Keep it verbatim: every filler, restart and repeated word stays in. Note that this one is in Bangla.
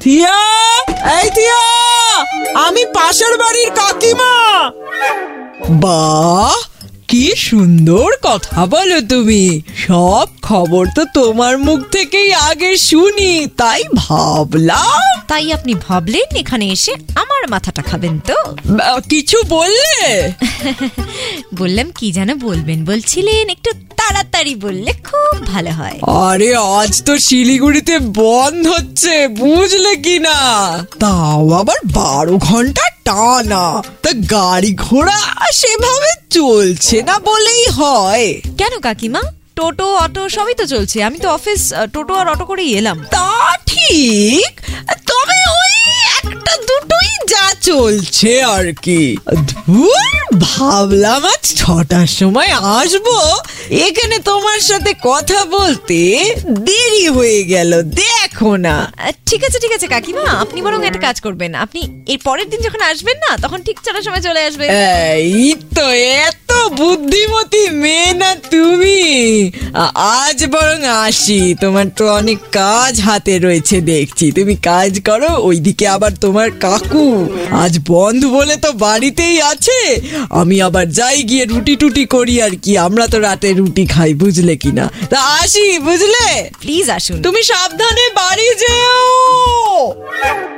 থিয়া, এই থিয়া, আমি পাশের বাড়ির কাকিমা। বাহ, কি সুন্দর কথা বলো তুমি। সব খবর তো তোমার মুখ থেকেই আগে শুনি, তাই ভাবলাম। তাই আপনি ভাবলেন এখানে এসে আমার মাথাটা খাবেন তো? কিছু বললে? বললাম কি যেন বলবেন বলছিলেন, একটু তাড়াতাড়ি বললে খুব ভালো হয়। আরে আজ তো শিলিগুড়িতে বন্ধ হচ্ছে, বুঝলে কি না? তাও আবার বারো ঘন্টা টানা। তা গাড়ি ঘোড়া সেভাবে চলছে না বলেই হয়। কেন কাকিমা? টোটো অটো সবই তো চলছে। আমি তো অফিস টোটো আর অটো করেই এলাম। তা ঠিক, তবে ওই একটা দুটোই যা চলছে আর কি। ধুর, ভাবলাম আজ ছটার সময় আসবো, এখানে তোমার সাথে কথা বলতে দেরি হয়ে গেল, দেখো না। ঠিক আছে ঠিক আছে কাকিমা, আপনি বরং একটা কাজ করবেন, আপনি এর পরের দিন যখন আসবেন না, তখন ঠিক ছটার সময় চলে আসবেন। এই তো, এত বুদ্ধিমতী মেয়ে না তুমি। আজ বরং আসি, তোমার তো অনেক কাজ হাতে রয়েছে দেখছি। তুমি কাজ করো, ওইদিকে আবার তোমার কাকু আজ বন্ধ বলে তো বাড়িতেই আছে। আমি আবার যাই গিয়ে রুটি টুটি করি আর কি। আমরা তো রাতে রুটি খাই, বুঝলে কিনা। তা আসি, বুঝলে। প্লিজ আসুন। তুমি সাবধানে বাড়ি যেও।